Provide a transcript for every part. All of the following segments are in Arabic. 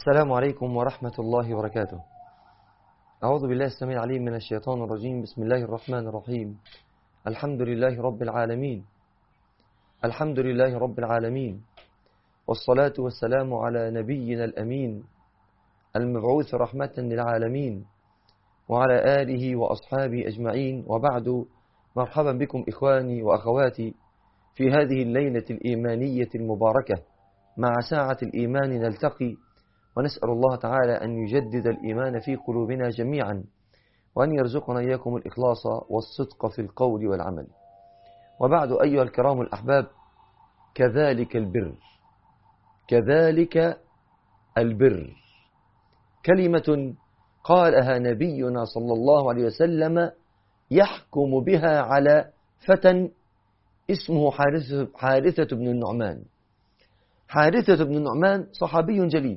السلام عليكم ورحمة الله وبركاته. أعوذ بالله السميع العليم من الشيطان الرجيم. بسم الله الرحمن الرحيم. الحمد لله رب العالمين، الحمد لله رب العالمين، والصلاة والسلام على نبينا الأمين المبعوث رحمة للعالمين وعلى آله وأصحابه أجمعين، وبعد. مرحبا بكم إخواني وأخواتي في هذه الليلة الإيمانية المباركة مع ساعة الإيمان نلتقي، ونسأل الله تعالى أن يجدد الإيمان في قلوبنا جميعا، وأن يرزقنا إياكم الإخلاص والصدق في القول والعمل. وبعد أيها الكرام الأحباب، كذلك البر، كذلك البر كلمة قالها نبينا صلى الله عليه وسلم يحكم بها على فتى اسمه حارثة بن النعمان. حارثة بن النعمان صحابي جليل،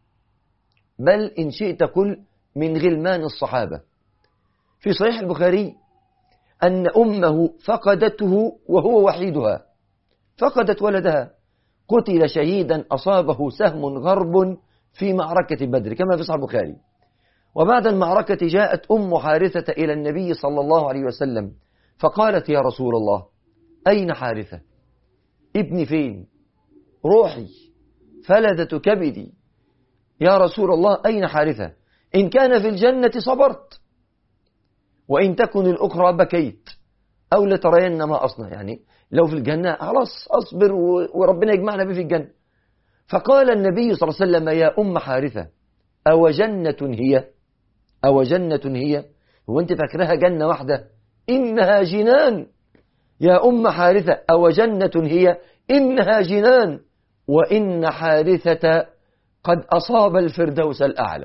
بل إن شئت قل من غلمان الصحابة. في صحيح البخاري أن أمه فقدته وهو وحيدها، فقدت ولدها، قتل شهيدا أصابه سهم غرب في معركة بدر كما في صحيح البخاري. وبعد المعركة جاءت أم حارثة إلى النبي صلى الله عليه وسلم فقالت: يا رسول الله، أين حارثة؟ ابني فين؟ روحي، فلذة كبدي، يا رسول الله أين حارثة؟ إن كان في الجنة صبرت، وإن تكن الأخرى بكيت، أو لترين ما أصنع. يعني لو في الجنة خلاص أصبر وربنا يجمعنا به في الجنة. فقال النبي صلى الله عليه وسلم: يا أم حارثة، أو جنة هي؟ أو جنة هي؟ هو أنت فاكرها جنة واحدة؟ إنها جنان. يا أم حارثة، أو جنة هي؟ إنها جنان، وإن حارثة قد أصاب الفردوس الأعلى،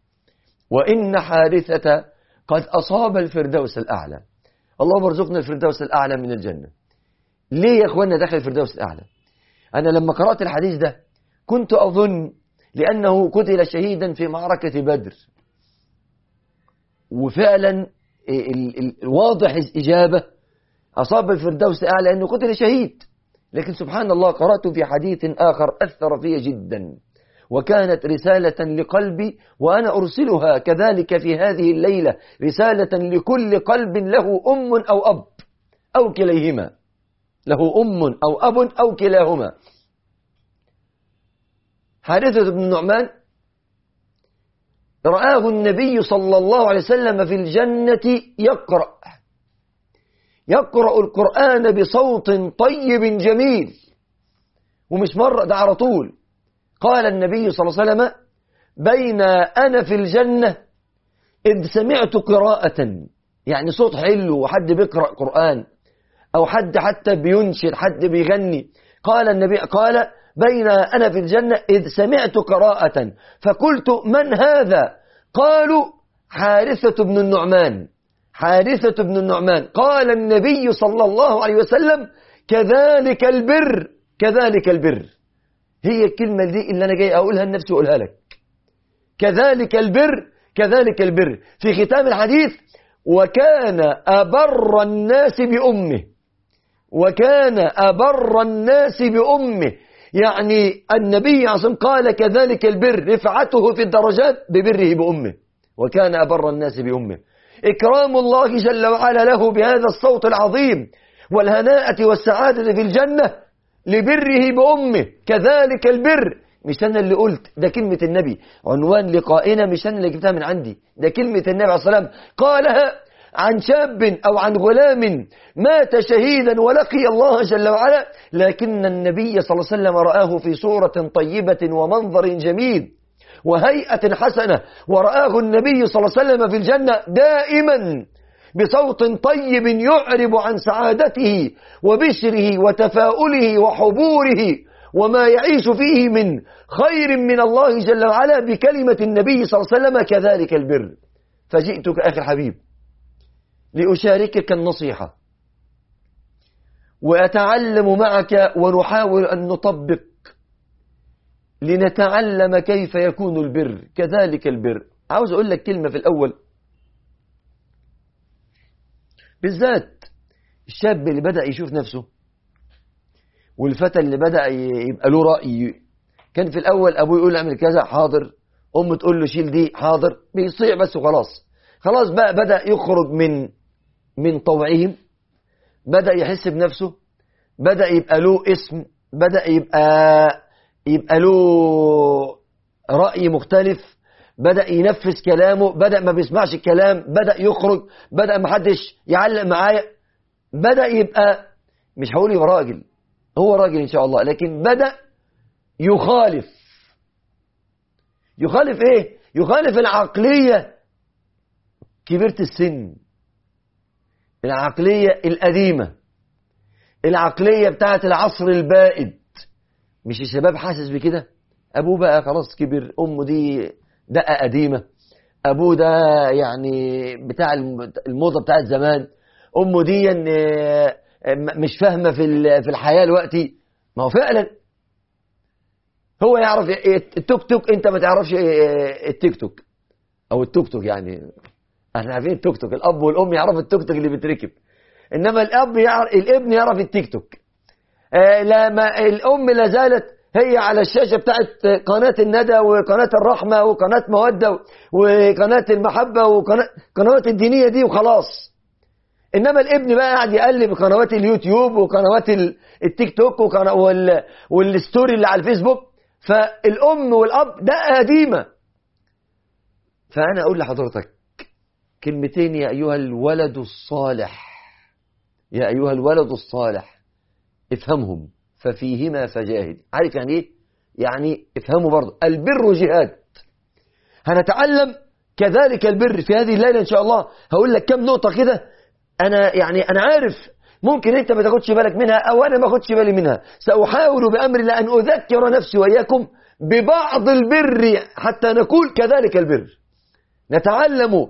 وإن حارثة قد أصاب الفردوس الأعلى. اللهم ارزقنا الفردوس الأعلى من الجنة. ليه يا أخوانا دخل الفردوس الأعلى؟ أنا لما قرأت الحديث ده كنت أظن لأنه قتل شهيدا في معركة بدر، وفعلا الواضح الإجابة أصاب الفردوس الأعلى لأنه قتل شهيد. لكن سبحان الله قرأت في حديث آخر أثر في جدا، وكانت رسالة لقلبي وأنا أرسلها كذلك في هذه الليلة، رسالة لكل قلب له أم أو أب أو كليهما، له أم أو أب أو كلاهما. حارثة بن النعمان رآه النبي صلى الله عليه وسلم في الجنة يقرأ القرآن بصوت طيب جميل، ومش مرة، ده على طول. قال النبي صلى الله عليه وسلم: بين أنا في الجنة إذ سمعت قراءة، يعني صوت حلو وحد بيقرأ قرآن، أو حد حتى بينشد، حد بيغني. قال النبي، قال: بين أنا في الجنة إذ سمعت قراءة فقلت: من هذا؟ قالوا: حارثة بن النعمان، حارثة بن النعمان. قال النبي صلى الله عليه وسلم: كذلك البر، كذلك البر. هي الكلمة دي اللي أنا جاي أقولها لنفسي وأقولها لك. كذلك البر، كذلك البر. في ختام الحديث: وكان أبر الناس بأمه، وكان أبر الناس بأمه. يعني النبي عصم قال كذلك البر، رفعته في الدرجات ببره بأمه، وكان أبر الناس بأمه. إكرام الله جل وعلا له بهذا الصوت العظيم والهناءة والسعادة في الجنة لبره بأمه. كذلك البر، مش أنا اللي قلت، ده كلمة النبي. عنوان لقائنا مش أنا اللي جبتها من عندي، ده كلمة النبي عليه الصلاة والسلام قالها عن شاب أو عن غلام مات شهيدا ولقي الله جل وعلا، لكن النبي صلى الله عليه وسلم رآه في صورة طيبة ومنظر جميل وهيئة حسنة، ورآه النبي صلى الله عليه وسلم في الجنة دائما بصوت طيب يعرب عن سعادته وبشره وتفاؤله وحبوره وما يعيش فيه من خير من الله جل وعلا بكلمة النبي صلى الله عليه وسلم: كذلك البر. فجئتك أخي الحبيب لأشاركك النصيحة، وأتعلم معك ونحاول أن نطبق لنتعلم كيف يكون البر كذلك البر. عاوز أقول لك كلمة في الأول، بالذات الشاب اللي بدأ يشوف نفسه، والفتى اللي بدأ يبقى له رأي. كان في الأول أبوه يقول اعمل كذا، حاضر، أم تقول له شيل دي، حاضر، بيصيع بس وخلاص. خلاص بقى بدأ يخرج من طوعهم، بدأ يحس بنفسه، بدأ يبقى له اسم، بدأ يبقى له رأي مختلف، بدأ ينفذ كلامه، بدأ ما بيسمعش الكلام، بدأ يخرج، بدأ ما حدش يعلق معايا، بدأ يبقى، مش هقول يبقى راجل، هو راجل إن شاء الله، لكن بدأ يخالف إيه؟ يخالف العقلية كبيرة السن، العقلية القديمة، العقلية بتاعت العصر البائد. مش الشباب حاسس بكده؟ أبوه بقى خلاص كبر، أمه دي دقة قديمة، أبوه ده يعني بتاع الموضة بتاعت زمان، أمه دي مش فاهمة في الحياة دلوقتي. ما هو فعلا هو يعرف التوك توك، انت ما تعرفش التيك توك او التوك توك. يعني احنا عارفين التوك توك، الاب والام يعرفوا التوك توك اللي بيتركب، انما الابن يعرف التيك توك. لما الام لا زالت هي على الشاشه بتاعت قناه الندى وقناه الرحمه وقناه موده وقناه المحبه وقنوات الدينيه دي وخلاص. انما الابن بقى قاعد يقلب قنوات اليوتيوب وقنوات التيك توك والستوري اللي على الفيسبوك. فالام والاب ده قديمه. فانا اقول لحضرتك كلمتين: يا ايها الولد الصالح، يا ايها الولد الصالح افهمهم ففيهما فجاهد. عارف يعني ايه؟ يعني افهموا برضه البر جهاد. هنتعلم كذلك البر في هذه الليله ان شاء الله. هقول لك كم نقطه كده، انا عارف ممكن انت ما تاخدش بالك منها او انا ما اخدش بالي منها. ساحاول بامر الله ان اذكر نفسي واياكم ببعض البر حتى نقول كذلك البر. نتعلم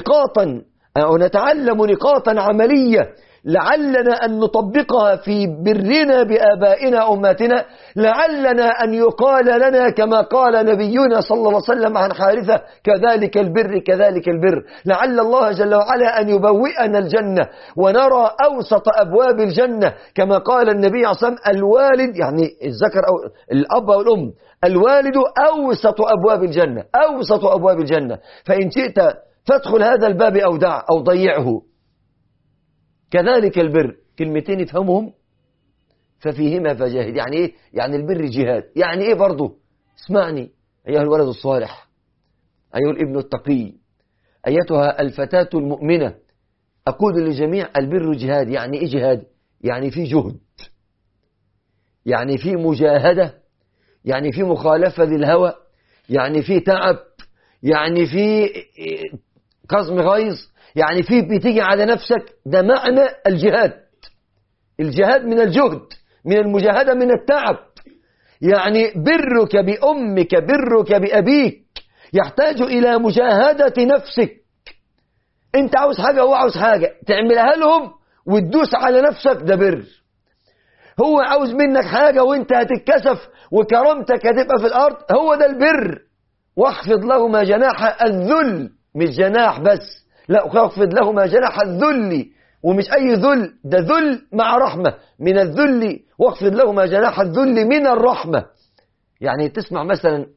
نقاطا عملية لعلنا أن نطبقها في برنا بآبائنا أماتنا، لعلنا أن يقال لنا كما قال نبينا صلى الله عليه وسلم عن حارثة: كذلك البر كذلك البر. لعل الله جل وعلا أن يبوئنا الجنة ونرى أوسط أبواب الجنة كما قال النبي عليه الصلاة والسلام: الوالد، يعني الذكر أو الأب أو الأم، الوالد أوسط أبواب الجنة، أوسط أبواب الجنة. فإن شئت فادخل هذا الباب أو ضيعه. كذلك البر، كلمتين افهمهم ففيهما فجاهد. يعني ايه؟ يعني البر جهاد. يعني ايه برضه؟ اسمعني ايها الولد الصالح، ايها الابن التقي، ايتها الفتاة المؤمنة، اقول للجميع البر جهاد. يعني ايه جهاد؟ يعني في جهد، يعني في مجاهدة، يعني في مخالفة للهوى، يعني في تعب، يعني في كظم غيظ، يعني في بتيجي على نفسك. ده معنى الجهاد. الجهاد من الجهد، من المجاهدة، من التعب. يعني برك بأمك، برك بأبيك يحتاج إلى مجاهدة نفسك. انت عاوز حاجة وهو عاوز حاجة، تعملها لهم وتدوس على نفسك، ده بر. هو عاوز منك حاجة وانت هتتكسف وكرامتك هتبقى في الأرض، هو ده البر. واخفض لهما جناح الذل، مش جناح بس، لا، واخفض لهما جناح الذل، ومش أي ذل، ده ذل مع رحمة، من الذل واخفض لهما جناح الذل من الرحمة. يعني تسمع مثلا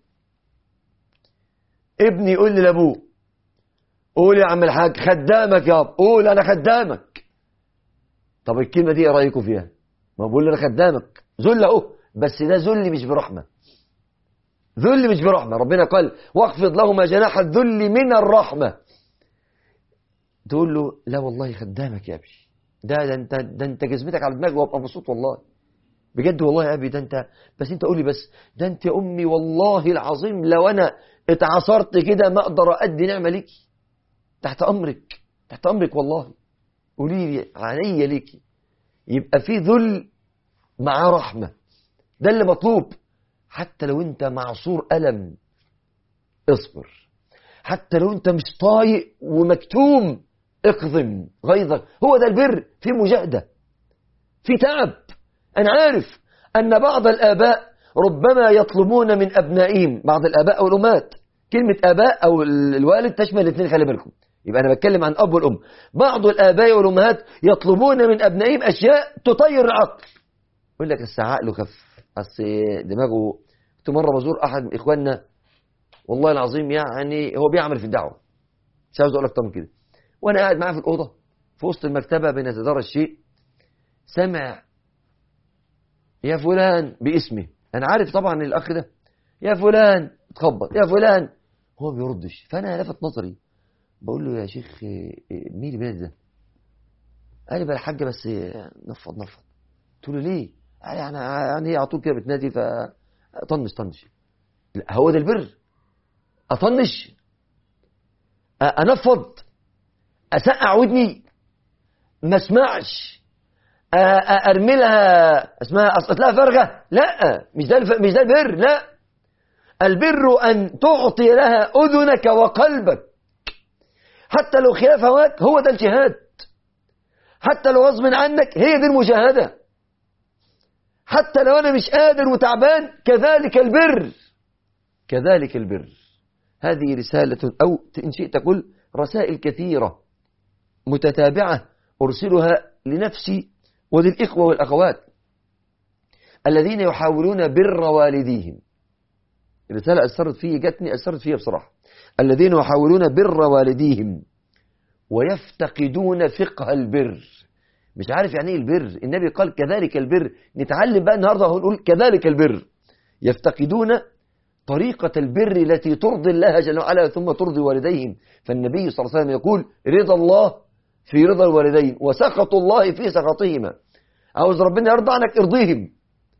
ابني يقول لي لأبوه: قول يا عم الحاج خدامك يا اب، قول أنا خدامك. طب الكلمة دي ايه رأيكم فيها؟ ما بقول لي أنا خدامك، ذل أهو، بس ده ذل مش برحمة، ذل مش برحمة. ربنا قال: واخفض لهما جناح الذل من الرحمة. تقول له: لا والله خدامك يا أبي، ده انت جزمتك على دماغي وابقى مبسوط والله، بجد والله يا أبي، ده انت، بس انت قولي بس، ده انت يا أمي والله العظيم لو أنا اتعصرت كده ما أقدر أدي نعمة ليكي، تحت أمرك، تحت أمرك والله، قولي لي عليا ليكي. يبقى في ذل مع رحمة، ده اللي مطلوب. حتى لو انت معصور ألم اصبر، حتى لو انت مش طايق ومكتوم اقضم غيظك. هو ده البر، في مجاهدة، في تعب. أنا عارف أن بعض الآباء ربما يطلبون من أبنائهم، بعض الآباء أو الأمات، كلمة آباء أو الوالد تشمل الاثنين، خلي بالكم، يبقى أنا بتكلم عن أب والأم. بعض الآباء والأمهات يطلبون من أبنائهم أشياء تطير العقل. يقول لك: بس عقله خف، بس دماغه. كنت مرة بزور أحد إخواننا والله العظيم يعني هو بيعمل في الدعوة، مش عاوز أقول أكتر من كده. وأنا قاعد معاه في الأوضة في وسط المكتبة بنتدارس شيء، سمع يا فلان باسمي، أنا عارف طبعا الأخ ده، يا فلان تخبط، يا فلان، هو بيردش. فأنا لفت نظري بقول له يا شيخ مين اللي بينادي ده؟ قال لي بقى الحاجة بس نفض. قلت له ليه؟ قال يعني هي على طول كده بتنادي طنش. لا هو ده البر؟ أطنش؟ أنفض؟ أسقع ودني؟ ما اسمعش؟ أرمي لها اسمها أسقط لها فرغة؟ لا، مش ده البر. لا، البر أن تعطي لها أذنك وقلبك حتى لو خلاف هواك، هو ده الجهاد. حتى لو غصب عنك، هي دي المجاهدة. حتى لو أنا مش قادر وتعبان، كذلك البر. كذلك البر. هذه رسالة، أو إن شئت تقول رسائل كثيرة متتابعة أرسلها لنفسي وللإخوة والأخوات الذين يحاولون بر والديهم. رسالة أثرت فيها بصراحة. الذين يحاولون بر والديهم ويفتقدون فقه البر. مش عارف يعني ايه البر. النبي قال كذلك البر. نتعلم بقى النهارده ونقول كذلك البر. يفتقدون طريقة البر التي ترضي الله جل وعلا ثم ترضي والديهم. فالنبي صلى الله عليه وسلم يقول رضا الله في رضا الوالدين وسخط الله في سخطهما. عاوز ربنا يرضى عنك ارضيهم،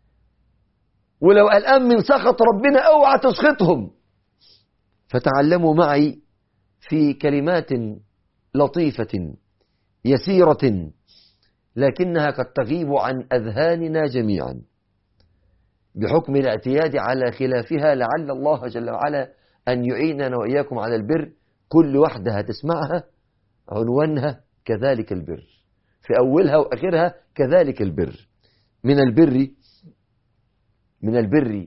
ولو قلقان من سخط ربنا اوعى تسخطهم. فتعلموا معي في كلمات لطيفة يسيرة لكنها قد تغيب عن أذهاننا جميعا بحكم الاعتياد على خلافها. لعل الله جل وعلا أن يعيننا وإياكم على البر. كل واحدة هتسمعها عنوانها كذلك البر، في أولها وآخرها كذلك البر. من البر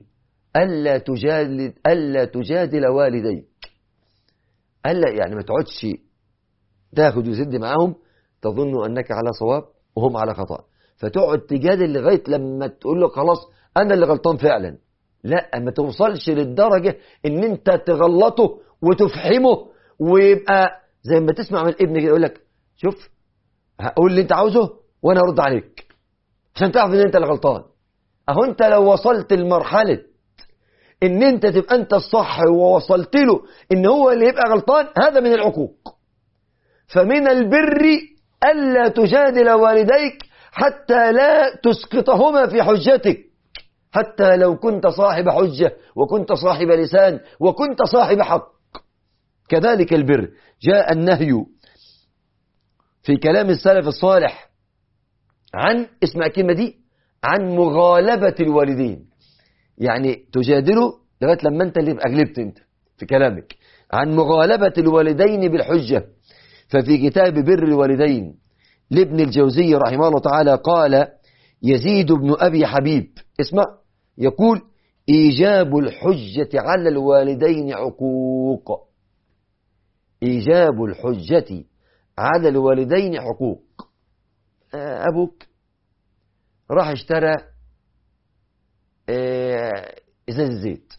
ألا تجادل والديك. ألا يعني ما تقعدش تاخد وتدي معاهم تظن أنك على صواب وهم على خطأ، فتقعد تجادل لغاية لما تقول له خلاص أنا اللي غلطان فعلا. لا، ما توصلش للدرجة ان انت تغلطه وتفحمه ويبقى زي ما تسمع من الابن كده يقول لك شوف هقول اللي انت عاوزه وانا هرد عليك عشان تعرف ان انت اللي غلطان. اهو انت لو وصلت لمرحلة ان انت تبقى انت الصح ووصلت له ان هو اللي يبقى غلطان، هذا من العقوق. فمن البر ألا تجادل والديك حتى لا تسقطهما في حجتك، حتى لو كنت صاحب حجة وكنت صاحب لسان وكنت صاحب حق. كذلك البر. جاء النهي في كلام السلف الصالح عن، اسمع الكلمة دي، عن مغالبة الوالدين. يعني تجادله لغاية لما انت اللي أغلبت انت في كلامك. عن مغالبة الوالدين بالحجة. ففي كتاب بر الوالدين لابن الجوزي رحمه الله تعالى قال يزيد بن أبي حبيب، اسمع، يقول إيجاب الحجة على الوالدين عقوق. إيجاب الحجة على الوالدين عقوق. أبوك راح اشترى إزاز زيت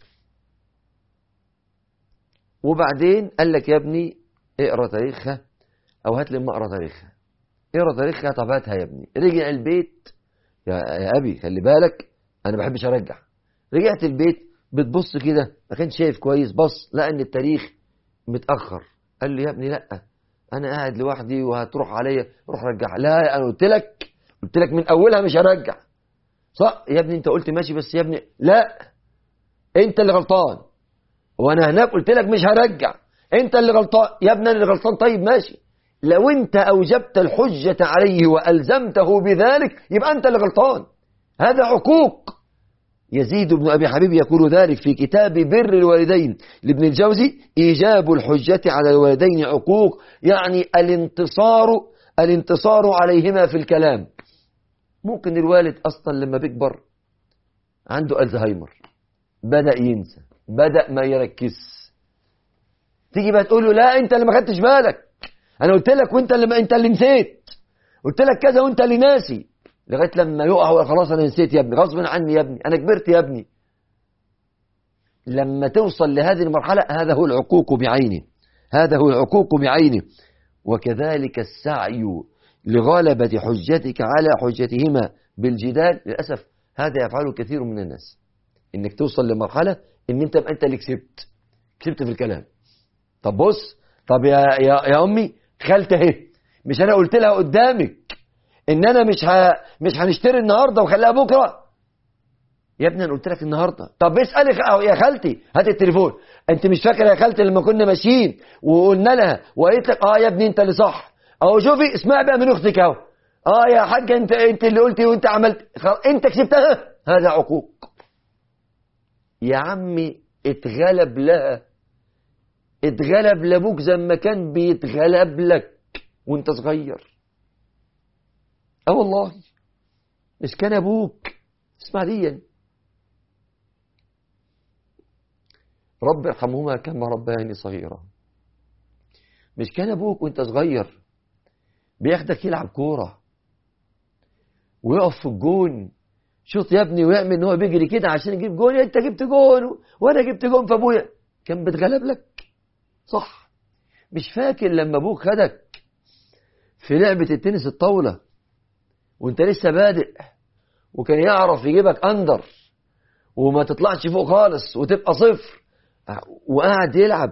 وبعدين قال لك يا ابني اقرأ تاريخها أو هات لي ما اقرأ تاريخها. اقرأ تاريخها، طب هاتها يا ابني. رجع البيت، يا أبي خلي بالك أنا بحبش أرجع. رجعت البيت بتبص كده ما كانش شايف كويس، بص لقى إن التاريخ متأخر. قال لي يا ابني لا أنا قاعد لوحدي وهتروح عليا، روح رجع. لا أنا قلت لك من أولها مش هرجع. صح يا ابني أنت قلت ماشي، بس يا ابني لا أنت اللي غلطان، وأنا هناك قلت لك مش هرجع، أنت اللي غلطان يا ابني. أنا اللي غلطان. طيب ماشي، لو أنت أوجبت الحجة عليه وألزمته بذلك يبقى أنت اللي غلطان. هذا عقوق. يزيد بن أبي حبيب يقول ذلك في كتاب بر الوالدين لابن الجوزي. إيجاب الحجة على الوالدين عقوق، يعني الانتصار عليهما في الكلام. ممكن الوالد أصلا لما بيكبر عنده ألزهايمر، بدأ ينسى، بدأ ما يركز. تيجي بقى تقول له لا أنت اللي ما خدتش بالك، أنا قلت لك وأنت اللي نسيت، قلت لك كذا وأنت اللي ناسي، لغاية لما يقع خلاص أنا نسيت يا ابني، غصب عني يا ابني، أنا كبرت يا ابني. لما توصل لهذه المرحلة هذا هو العقوق بعينه، هذا هو العقوق بعينه. وكذلك السعي لغلبة حجتك على حجتهما بالجدال، للأسف هذا يفعله كثير من الناس، إنك توصل لمرحلة إن أنت اللي كسبت في الكلام. طب بص، طب يا أمي خالتي اهي، مش أنا قلت لها قدامك إن أنا مش هنشتري النهاردة وخليها بكرة؟ يا ابني أنا قلت لك النهاردة. طب اسألي يا خالتي، هات التليفون. أنت مش فاكرة يا خالتي لما كنا ماشيين وقلنا لها وقالت لك يا ابني أنت اللي صح أهو، شوفي اسمع بقى من أختك أهو، يا حاجة أنت اللي قلتي وأنت عملت، أنت كسبتها. هذا عقوق يا عمي. اتغلب لها، اتغلب لابوك زي ما كان بيتغلب لك وانت صغير. والله مش كان ابوك، اسمع دي، رب ارحمهما كما ربياني صغيرا. مش كان ابوك وانت صغير بياخدك يلعب كورة ويقف في الجون، شوط يا ابني، ويعمل ان هو بيجري كده عشان يجيب جون، انت جبت جون وانا جبت جون، فابويا كان بيتغلب لك، صح؟ مش فاكر لما ابوك خدك في لعبة التنس الطاولة وانت لسه بادئ، وكان يعرف يجيبك اندر وما تطلعش فوق خالص وتبقى صفر، وقاعد يلعب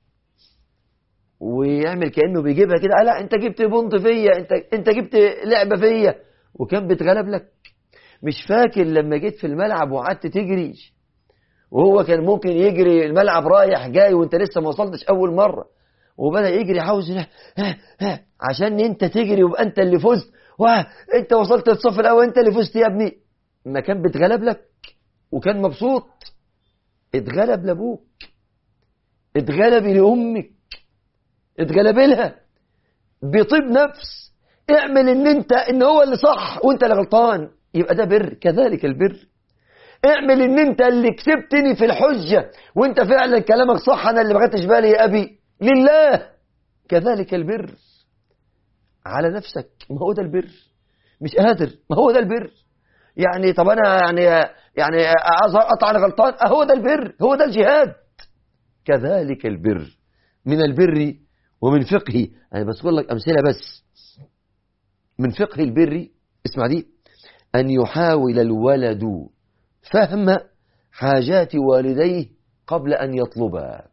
ويعمل كأنه بيجيبها كده، لا انت جبت بونت فيا، انت جبت لعبة فيا، وكان بيتغلب لك. مش فاكر لما جيت في الملعب وقعدت تجري وهو كان ممكن يجري الملعب رايح جاي وانت لسه ما وصلتش اول مرة، وبدأ يجري عاوز عشان انت تجري ويبقى انت اللي فزت، وانت وصلت للصف الاول انت اللي فزت يا ابني. ما كان بيتغلب لك وكان مبسوط. اتغلب لابوك، اتغلب لامك، اتغلب لها بطيب نفس، اعمل ان هو اللي صح وانت اللي غلطان، يبقى ده بر. كذلك البر، اعمل ان انت اللي كسبتني في الحجة وانت فعلا كلامك صح، انا اللي ما خدتش بالي يا ابي، لله. كذلك البر على نفسك، ما هو ده البر. مش قادر، ما هو ده البر. يعني طب انا يعني عايز اقطع، انا غلطان، هو ده البر، هو ده الجهاد. كذلك البر من البر ومن فقه، انا بذكر لك امثله بس من فقه البر. اسمع دي، ان يحاول الولد فهم حاجات والديه قبل ان يطلبها،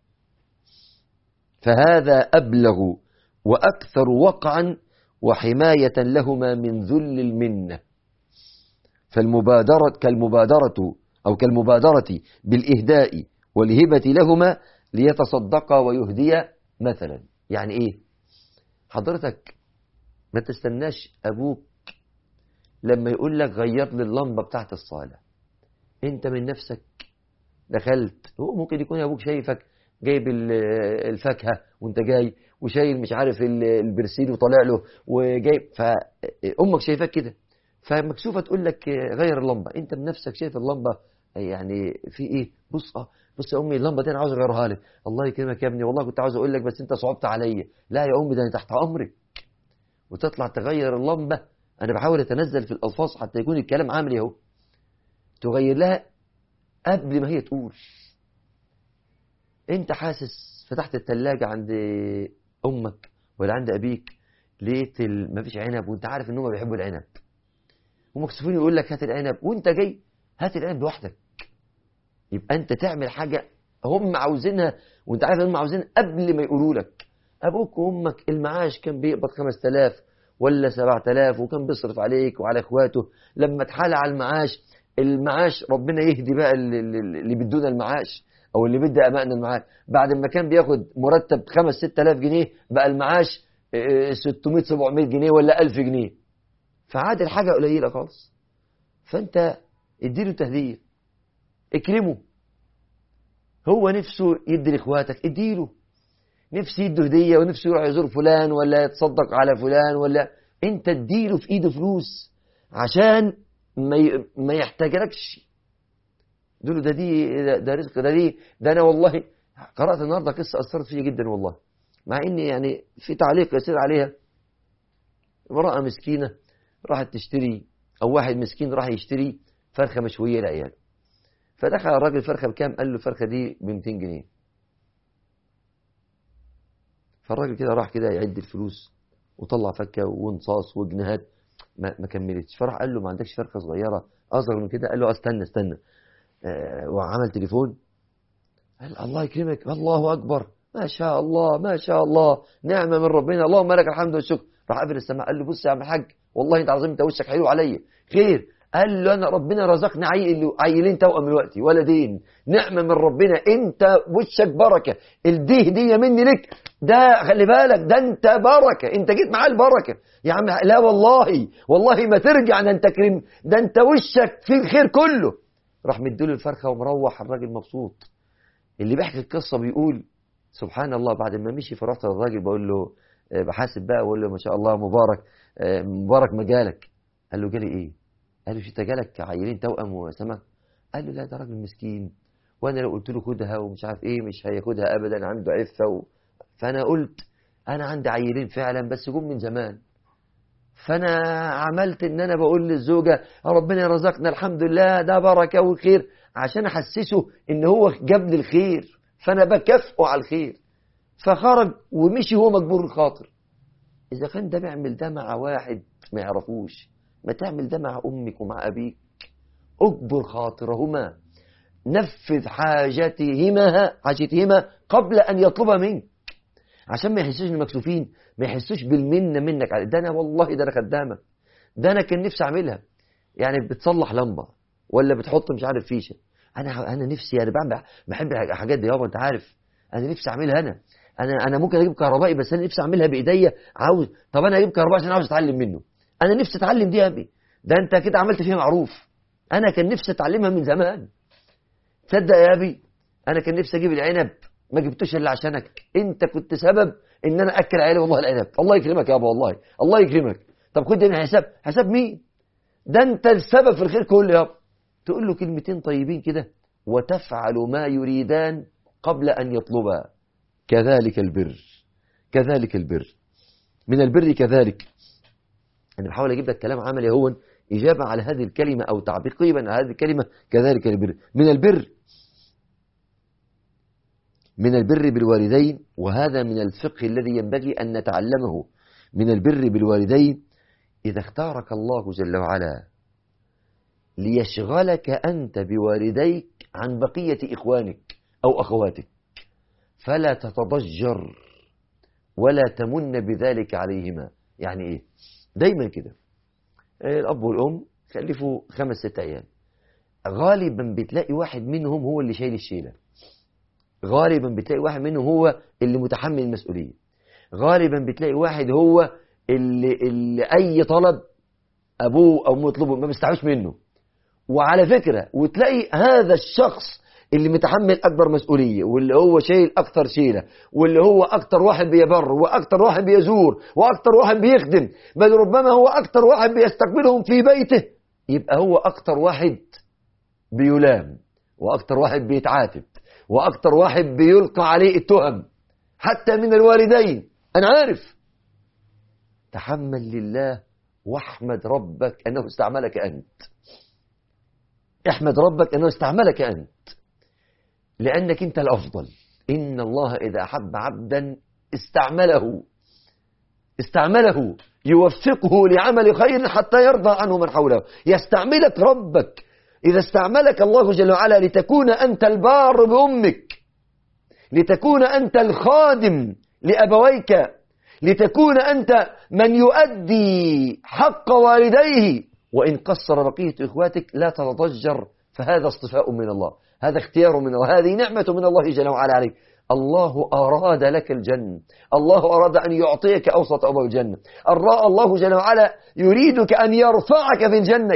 فهذا أبلغ وأكثر وقعا وحماية لهما من ذل المنة. كالمبادرة بالإهداء والهبة لهما ليتصدقا ويهديا مثلا. يعني إيه؟ حضرتك ما تستناش أبوك لما يقول لك غير لي اللمبة بتاعت الصالة، أنت من نفسك دخلت. هو ممكن يكون أبوك شايفك جايب الفاكهة وانت جاي، وشايل مش عارف البرسيل وطالع له وجايب، فأمك شايفاك كده فمكسوفة تقول لك غير اللمبة. انت بنفسك شايف اللمبة يعني في ايه، بص يا امي اللمبة دي انا عاوز اغيرها لك. الله يكرمك يا ابني، والله كنت عاوز اقول لك بس انت صعبت عليا. لا يا امي، ده انا تحت امرك. وتطلع تغير اللمبة. انا بحاول اتنزل في الالفاظ حتى يكون الكلام عامل اهو. تغير لها قبل ما هي تقول. انت حاسس فتحت الثلاجة عند امك ولا عند ابيك، لقيت مفيش عنب، وانت عارف ان هم بيحبوا العنب، ومكسوفين يقول لك هات العنب، وانت جاي هات العنب لوحدك. يبقى انت تعمل حاجة هم عاوزينها وانت عارف ان هم عاوزينها قبل ما يقولوا لك. ابوك وامك المعاش كان بيقبض 5000 ولا 7000 وكان بيصرف عليك وعلى اخواته. لما اتحال على المعاش ربنا يهدي بقى اللي بيدونا المعاش او اللي بيدي ابائنا المعاش، بعد ما كان بياخد مرتب 5-6000 جنيه بقى المعاش 600-700 جنيه ولا 1000 جنيه، فعاد الحاجة قليلة خالص. فانت اديله تهدية، اكرمه. هو نفسه يدي لاخواتك، اديله. نفسه يدي هدية ونفسه يروح يزور فلان ولا يتصدق على فلان، ولا انت اديله في ايده فلوس عشان ما يحتاجلكش. دول ده رزق، ده انا والله قرأت النهارده قصة أثرت فيا جدا والله، مع اني يعني في تعليق يصير عليها. امرأة مسكينة راحت تشتري، او واحد مسكين راح يشتري فرخة مشوية لعياله، فدخل الراجل الفرخة بكام؟ قال له الفرخة دي ب 200 جنيه. فالراجل كده راح كده يعد الفلوس وطلع فكة ونصاص وجنيهات، ما كملتش. فراح قال له ما عندكش فرخة صغيرة أصغر من كده؟ قال له استنى. وعمل تليفون، قال الله يكرمك، الله أكبر، ما شاء الله ما شاء الله، نعمة من ربنا، اللهم لك الحمد والشكر. راح قابل السماء قال له بص يا عم حاج، والله انت عظيم، انت وشك حلو عليا، خير. قال له انا ربنا رزقني عيلين توأم دلوقتي، ولدين، نعمة من ربنا، انت وشك بركة، الديه مني لك، ده خلي بالك، ده انت بركة، انت جيت معاه البركة يا عم. لا والله ما ترجع، ده انت كريم، ده انت وشك فيه الخير كله. راح مديله الفرخة ومروح الراجل مبسوط. اللي بيحكي القصة بيقول سبحان الله، بعد ما مشي فرحت للراجل بقول له بحاسب بقى، بقول له ما شاء الله مبارك مجالك. قال له جالي ايه؟ قال له انت جالك عيلين توأم وسمك؟ قال له لا، ده راجل مسكين، وانا لو قلت له خدها ومش عارف ايه مش هياخدها ابدا، عنده عفة فانا قلت انا عندي عيلين فعلا بس جم من زمان، فانا عملت ان انا بقول للزوجة ربنا رزقنا الحمد لله، ده بركة وخير، عشان احسسه ان هو جاب لي الخير، فانا بكافئه على الخير. فخرج ومشي هو مجبور الخاطر. اذا كان ده بيعمل ده مع واحد ما يعرفوش، ما تعمل ده مع امك ومع ابيك. اجبر خاطرهما، نفذ حاجتهما قبل ان يطلبها منك، عشان ما يحسوش ان مكسوفين، ما يحسوش بالمنه منك. ده انا والله ده انا خدامه، ده انا كان نفسي اعملها، يعني بتصلح لمبه ولا بتحط مش عارف فيشه، انا نفسي، انا بحب الحاجات دي يابا، انت عارف انا نفسي اعملها. انا ممكن اجيب كهربائي بس انا نفسي اعملها بايديا، عاوز. طب انا اجيب كهربائي عشان عاوز اتعلم منه، انا نفسي اتعلم دي يا ابي، ده انت كده عملت فيها معروف، انا كان نفسي اتعلمها من زمان. تصدق يا ابي انا كان نفسي اجيب العنب، ما جبتوش الا عشانك، انت كنت سبب ان انا اكل عيالي والله العنب. الله يكرمك يابا، والله الله يكرمك. طب خد هنا حساب مين؟ ده انت السبب في الخير كله يابا. تقول له كلمتين طيبين كده وتفعل ما يريدان قبل ان يطلبا. كذلك البر من البر كذلك. انا بحاول اجيب لك كلام عملي هو اجابه على هذه الكلمه او تعقيبا على هذه الكلمه. كذلك البر، من البر بالوالدين، وهذا من الفقه الذي ينبغي ان نتعلمه. من البر بالوالدين اذا اختارك الله جل وعلا ليشغلك انت بوالديك عن بقيه اخوانك او اخواتك، فلا تتضجر ولا تمن بذلك عليهما. يعني ايه؟ دايما كده الاب والام خلفوا 5-6 عيال، غالبا بتلاقي واحد منهم هو اللي شايل الشيله، غالبا بتلاقي واحد منهم هو اللي متحمل المسؤوليه، غالبا بتلاقي واحد هو اللي اي طلب ابوه او امه يطلبه ما بيستعملش منه. وعلى فكره وتلاقي هذا الشخص اللي متحمل أكبر مسؤولية، واللي هو شايل أكتر شيلة، واللي هو أكتر واحد بيبر، وأكتر واحد بيزور، وأكتر واحد بيخدم، بل ربما هو أكتر واحد بيستقبلهم في بيته، يبقى هو أكتر واحد بيلام، وأكتر واحد بيتعاتب، وأكتر واحد بيلقى عليه التهم حتى من الوالدين. أنا عارف. تحمل لله واحمد ربك أنه استعملك أنت. احمد ربك أنه استعملك أنت، لأنك أنت الأفضل. إن الله إذا أحب عبدا استعمله يوفقه لعمل خير حتى يرضى عنه من حوله. يستعملك ربك. إذا استعملك الله جل وعلا لتكون أنت البار بأمك، لتكون أنت الخادم لأبويك، لتكون أنت من يؤدي حق والديه، وإن قصر بقية إخواتك لا تتضجر، فهذا اصطفاء من الله، هذا اختيار من الله، هذه نعمة من الله جل وعلا عليك. الله أراد لك الجنة، الله أراد أن يعطيك أوسط أبواب الجنة، الله جل وعلا يريدك أن يرفعك في الجنة.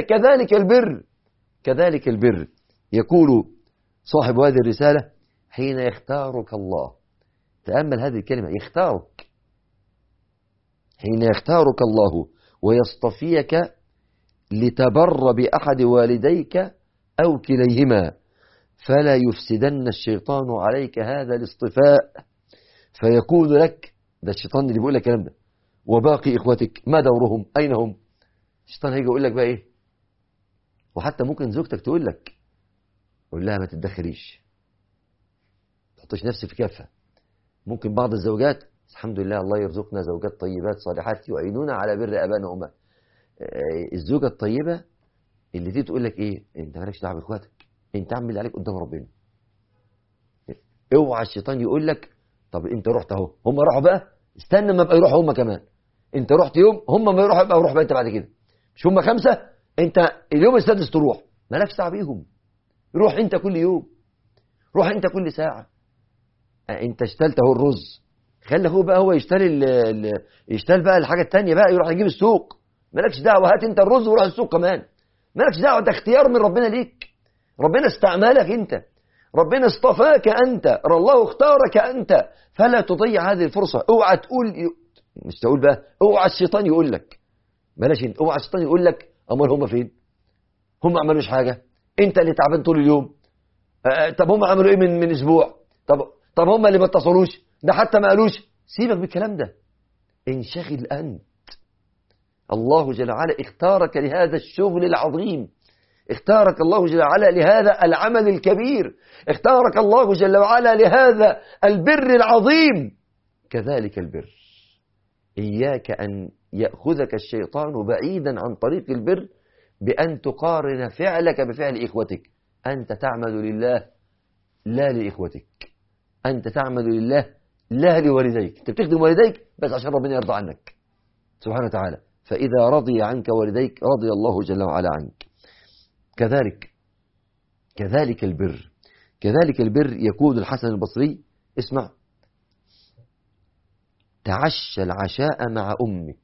كذلك البر. يقول صاحب هذه الرسالة حين يختارك الله، تأمل هذه الكلمة، يختارك، حين يختارك الله ويصطفيك لتبر بأحد والديك أو كليهما، فلا يفسدن الشيطان عليك هذا الاصطفاء، فيقول لك، ده الشيطان اللي بيقول لك الكلام ده، وباقي إخوتك ما دورهم؟ أين هم؟ الشيطان هيجي يقول لك بقى إيه؟ وحتى ممكن زوجتك تقول لك قول لها ما تتدخليش، ما تحطش نفسك في كافة. ممكن بعض الزوجات، الحمد لله الله يرزقنا زوجات طيبات صالحات يعينونا على بر ابائنا وامهاتنا. الزوجة الطيبة اللي تيجي تقول لك ايه، انت مالكش دعوه باخواتك، انت اعمل اللي عليك قدام ربنا. اوعى الشيطان يقول لك طب انت رحت اهو، هم راحوا بقى، استنى ما يبقى يروحوا هم كمان. انت رحت يوم، هم ما يروحوا يبقى روح بقى انت بعد كده. مش هم 5، انت اليوم السادس تروح، مالكش دعوه بيهم. روح انت كل يوم، روح انت كل ساعه. انت اشتلت اهو الرز، خلي هو بقى هو يشتل بقى الحاجه الثانيه بقى، يروح يجيب السوق. مالكش دعوه، هات انت الرز وروح السوق كمان. مالكش دعوه، ده اختيار من ربنا ليك. ربنا استعملك انت، ربنا اصطفاك انت، الله اختارك انت، فلا تضيع هذه الفرصه. اوعى تقول، مش تقول بقى، اوعى الشيطان يقول لك، بلاش انت، اوعى الشيطان يقول لك امال هم فين؟ هم ما عملوش حاجه، انت اللي تعبان طول اليوم. طب هم عملوا ايه من اسبوع؟ طب هم اللي ما اتصلوش، ده حتى ما قالوش. سيبك بالكلام ده، انشغل انت. الله جل وعلا اختارك لهذا الشغل العظيم، اختارك الله جل وعلا لهذا العمل الكبير، اختارك الله جل وعلا لهذا البر العظيم. كذلك البر، إياك أن يأخذك الشيطان بعيدا عن طريق البر بأن تقارن فعلك بفعل إخوتك. أنت تعمل لله لا لإخوتك، أنت تعمل لله لا لوالديك. أنت بتخدم والديك بس عشان ربنا يرضى عنك سبحانه وتعالى، فإذا رضي عنك والديك رضي الله جل وعلا عنك. كذلك البر يقول الحسن البصري، اسمع: تعشى العشاء مع أمك.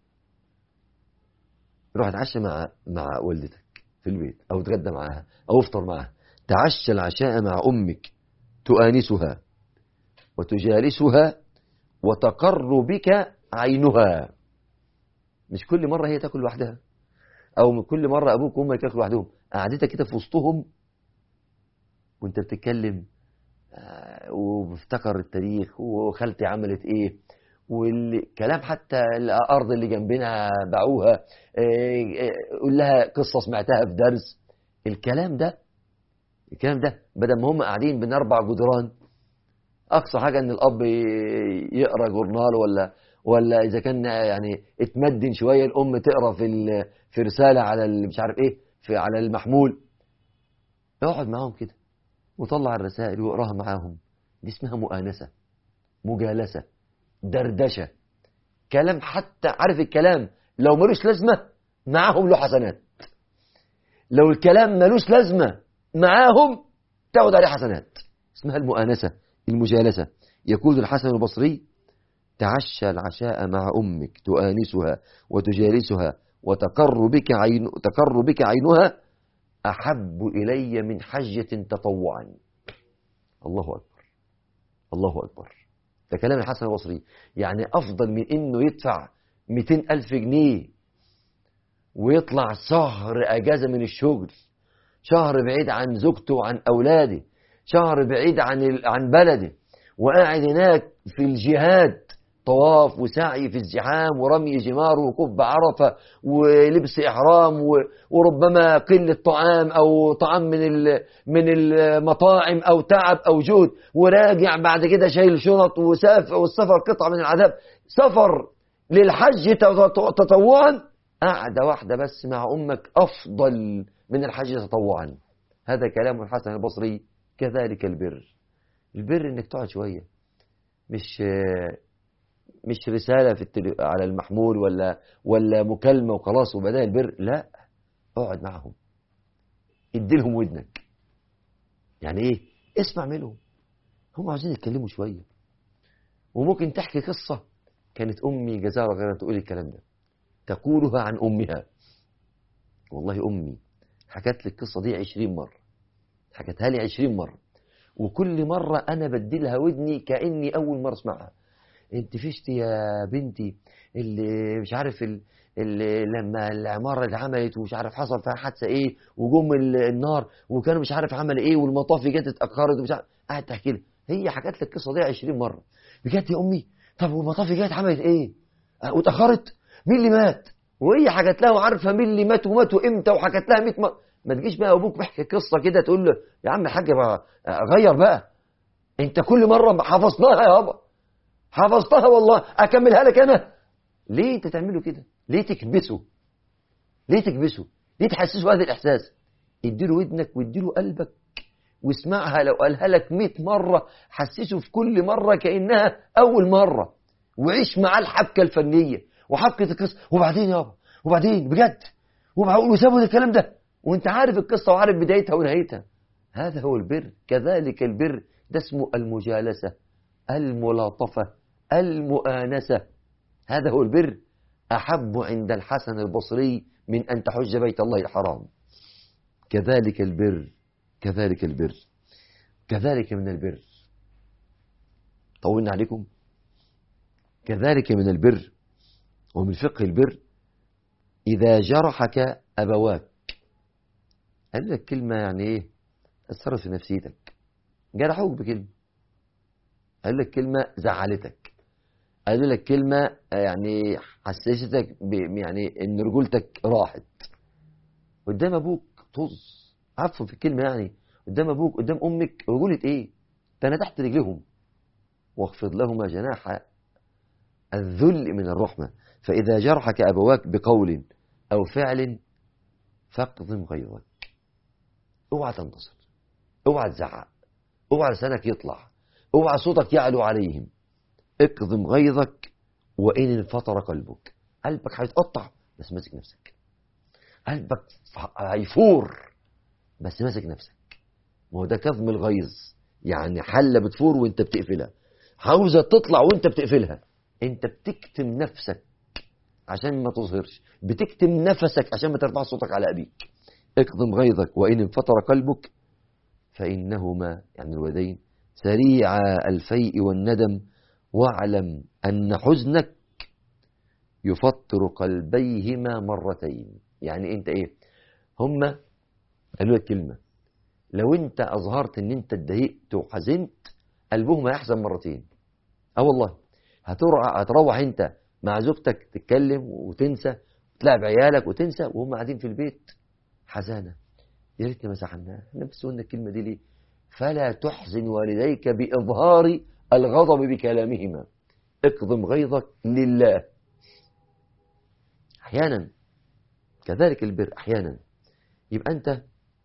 روح اتعشى مع والدتك في البيت، أو تغدى معها، أو افطر معها. تعشى العشاء مع أمك تؤانسها وتجالسها وتقر بك عينها. مش كل مرة هي تاكل لوحدها، أو كل مرة أبوك وأمك ياكلوا لوحدهم. قعدتك كده في وسطهم وأنت بتتكلم وبفتكر التاريخ وخالتي عملت إيه، والكلام حتى الأرض اللي جنبنا باعوها، قول لها قصة سمعتها في درس. الكلام ده بدل ما هم قاعدين بين 4 جدران، أقصى حاجة إن الأب يقرأ جورنال، ولا إذا كان يعني اتمدن شوية الأم تقرأ في رسالة على مش عارف إيه، على المحمول. اقعد معاهم كده وطلع الرسائل واقراها معاهم. دي اسمها مؤانسة، مجالسة، دردشة، كلام. حتى عارف الكلام لو ملوش لازمة معاهم له حسنات، لو الكلام ملوش لازمة معاهم تاخد عليه حسنات. اسمها المؤانسة، المجالسة. يقول الحسن البصري: تعشى العشاء مع أمك تؤانسها وتجالسها وتقر بك عينها أحب إلي من حجة تطوعا. الله أكبر، الله أكبر. ده كلام الحسن البصري. يعني أفضل من إنه يدفع 200,000 جنيه ويطلع شهر أجازة من الشغل، شهر بعيد عن زوجته وعن أولاده، شهر بعيد عن بلده، وقاعد هناك في الجهاد، طواف وسعي في الزحام ورمي جمار ووقوف بعرفة ولبس إحرام، وربما قلة طعام أو طعام من المطاعم أو تعب أو جهد، وراجع بعد كده شايل شنط والسفر قطعة من العذاب. سفر للحج تطوعا، قعدة واحدة بس مع أمك أفضل من الحج تطوعا. هذا كلام الحسن البصري. كذلك البر إنك تقعد شوية، مش رسالة على المحمول ولا مكالمة وخلاص وبدأ البر. لا، اقعد معهم، اديلهم ودنك. يعني ايه؟ اسمع منهم، هم عاوزين يتكلموا شوية. وممكن تحكي قصة كانت أمي جزاها الله خيرا تقول الكلام ده، تقولها عن أمها. والله أمي حكت لي القصة دي 20 مرة، حكتها لي 20 مرة، وكل مرة أنا بديلها ودني كأني أول مرة اسمعها. انت فشتي يا بنتي اللي مش عارف اللي لما العمارة اللي عملت ومش عارف حصل فيها حادثة ايه، وجم النار وكانوا مش عارف عمل ايه، والمطافي جت اتأخرت ومش عارف. قاعد تحكي لي، هي حكت لك القصة دي 20 مرة. بجد يا أمي؟ طب والمطافي جت عملت ايه واتأخرت؟ مين اللي مات؟ وهي حكت لها وعارفة مين اللي مات وماتوا امتى، وحكت لها 100 مرة. ما تجيش بقى ابوك بيحكي قصه كده تقول له يا عم الحاج بقى غير بقى، انت كل مره حفظناها يابا، حفظتها والله اكملها لك انا. ليه انت تعمله كده؟ ليه تكبسه؟ ليه تكبسه؟ ليه تحسسه هذا الاحساس؟ اديله ودنك واديله قلبك واسمعها، لو قالها لك 100 مره حسسه في كل مره كانها اول مره، وعيش معاه الحبكه الفنيه وحبكه القصه. وبعدين يابا، وبعدين بجد، وسابوا الكلام ده وانت عارف القصه وعارف بدايتها ونهايتها. هذا هو البر. كذلك البر ده اسمه المجالسه، الملاطفه، المؤانسه. هذا هو البر. أحب عند الحسن البصري من أن تحج بيت الله الحرام. كذلك البر، كذلك البر، كذلك من البر. طولنا عليكم. كذلك من البر ومن فقه البر إذا جرحك أبواك. قال لك كلمة يعني إيه؟ أثرت في نفسيتك، جرحوك بكلمة، قال لك كلمة زعلتك، قالوا لك كلمة يعني حسستك يعني ان رجولتك راحت قدام ابوك. طز، عفوا في الكلمة، يعني قدام ابوك قدام امك رجولة ايه؟ ده انا تحت رجلهم. واخفض لهما جناح الذل من الرحمة. فإذا جرحك أبواك بقول أو فعل فاقضم غيظك. اوعى تنتصر، اوعى تزعق، اوعى لسانك يطلع، اوعى صوتك يعلو عليهم. اقضم غيظك وإن انفطر قلبك. قلبك هيتقطع بس ماسك نفسك، قلبك هيفور بس ماسك نفسك. ما هو ده كظم الغيظ، يعني حلة بتفور وانت بتقفلها، عاوزة تطلع وانت بتقفلها. انت بتكتم نفسك عشان ما تظهرش، بتكتم نفسك عشان ما ترفع صوتك على أبيك. اقضم غيظك وإن انفطر قلبك فإنهما يعني الوالدين سريع الفيء والندم، واعلم أن حزنك يفطر قلبيهما مرتين. يعني انت ايه؟ هما قالوا لك كلمة، لو انت اظهرت ان انت اتضايقت وحزنت قلبهما يحزن مرتين. اه والله، هتروح انت مع زوجتك تتكلم وتنسى، تلعب عيالك وتنسى، وهم قاعدين في البيت حزانة. يا ريتنا ما زعلناها، احنا بس قلنا الكلمة دي ليه؟ فلا تحزن والديك بإظهار الغضب بكلامهما. اكظم غيظك لله. احيانا كذلك البر، احيانا يبقى انت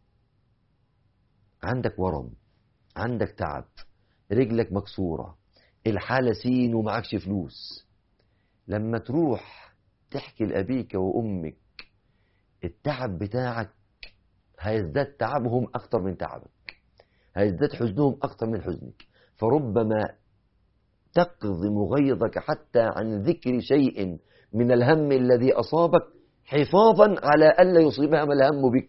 عندك ورم، عندك تعب، رجلك مكسورة، الحالة سين ومعكش فلوس. لما تروح تحكي لأبيك وأمك التعب بتاعك هيزداد تعبهم أكتر من تعبك، هيزداد حزنهم أكتر من حزنك. فربما تقضم غيظك حتى عن ذكر شيء من الهم الذي أصابك حفاظا على ألا يصيبهم الهم بك.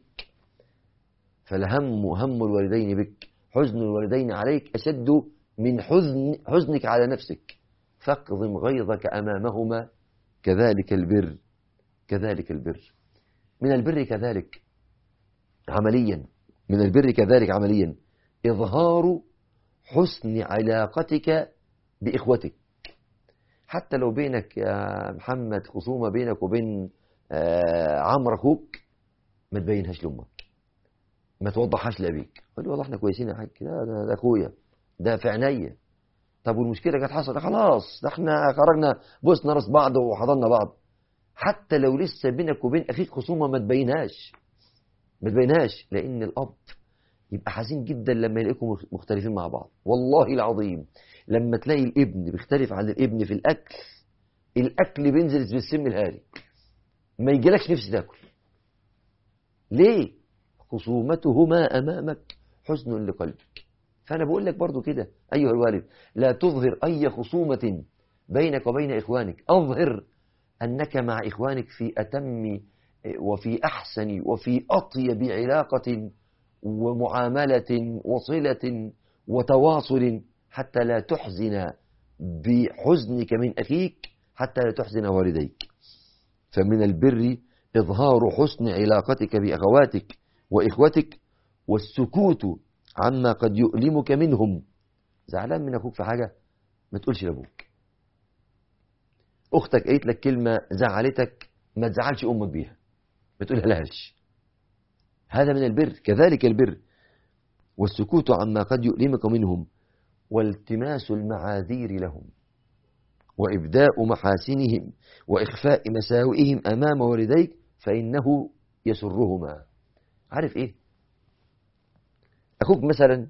فالهم هم الوالدين بك، حزن الوالدين عليك أشد من حزنك على نفسك. فاقضم غيظك أمامهما. كذلك البر، كذلك البر. من البر كذلك عمليا، من البر كذلك عمليا إظهار حسن علاقتك بإخوتك. حتى لو بينك يا محمد خصومة بينك وبين عمرو أخوك، ما تبينهاش لأمك، ما توضحهاش لأبيك. قال والله احنا كويسين يا حاج، ده أخويا، ده في عينيا. طب والمشكلة كانت حصلت، خلاص ده احنا خرجنا بوسنا راس بعض وحضرنا بعض. حتى لو لسه بينك وبين أخيك خصومة ما تبينهاش، ما تبينهاش، لأن الأب يبقى حزين جدا لما يلاقيكم مختلفين مع بعض. والله العظيم لما تلاقي الابن بيختلف عن الابن في الأكل، الأكل بينزل بالسم الهاري، ما يجيلكش نفس تاكل. ليه؟ خصومتهما أمامك حزن لقلبك. فأنا بقول لك برضو كده أيها الوالد، لا تظهر أي خصومة بينك وبين إخوانك، أظهر أنك مع إخوانك في أتم وفي أحسن وفي أطيب علاقة ومعاملة وصلة وتواصل، حتى لا تحزن بحزنك من أخيك، حتى لا تحزن والديك. فمن البر إظهار حسن علاقتك بأخواتك وإخوتك، والسكوت عما قد يؤلمك منهم. زعلان من أخوك في حاجة ما تقولش لأبوك. أختك قالت لك كلمة زعلتك، ما تزعلش أمك بيها، ما تقولها لهاش. هذا من البر. كذلك البر والسكوت عما قد يؤلمك منهم، والتماس المعاذير لهم، وإبداء محاسنهم وإخفاء مساوئهم أمام والديك فإنه يسرهما. عارف إيه؟ أخوك مثلا،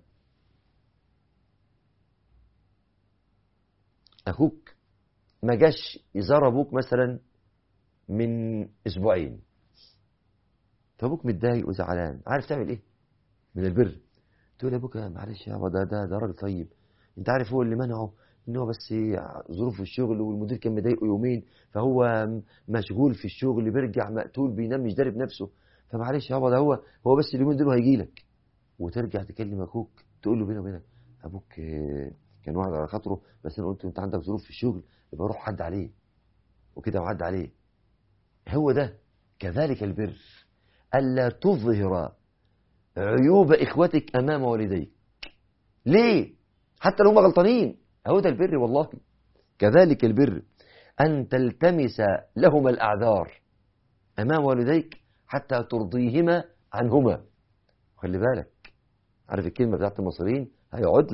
أخوك ما جاش يزار أبوك مثلا من أسبوعين، فأبوك متضايق وزعلان، عارف تعمل إيه؟ من البر تقول لأبوك معلش يا ده راجل طيب، أنت عارف هو اللي منعه إن هو بس ظروف الشغل والمدير كان مضايقه يومين، فهو مشغول في الشغل، بيرجع مقتول بينام مش دارب نفسه، فمعلش يابا ده هو بس اليومين دول هيجي لك. وترجع تكلم أخوك تقول له بينه وبينك أبوك كان واحد على خاطره، بس أنا قلت أنت عندك ظروف في الشغل يبقى روح حد عليه وكده وعد عليه. هو ده. كذلك البر ألا تظهر عيوب إخوتك أمام والديك. ليه؟ حتى لو هم غلطانين، هو ده البر والله. كذلك البر أن تلتمس لهما الأعذار أمام والديك حتى ترضيهما عنهما. خلي بالك، عارف الكلمة بتاعت المصريين، هيقعد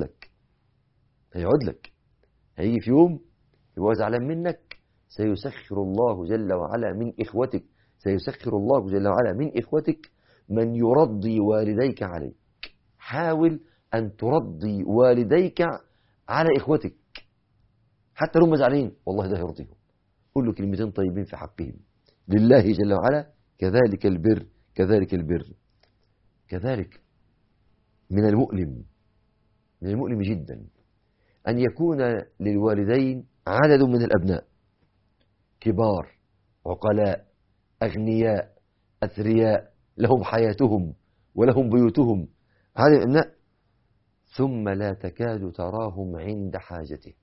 لك هيجي في يوم يبقى زعلان منك، سيسخر الله جل وعلا من إخوتك، سيسخر الله جل وعلا من إخوتك من يرضي والديك عليك. حاول أن ترضي والديك على إخوتك حتى لو هم زعلانين، والله ده يرضيهم. قل له كلمتين طيبين في حقهم لله جل وعلا. كذلك البر، كذلك البر. كذلك من المؤلم جدا أن يكون للوالدين عدد من الأبناء، كبار عقلاء أغنياء أثرياء، لهم حياتهم ولهم بيوتهم، عدد الأبناء، ثم لا تكاد تراهم عند حاجته.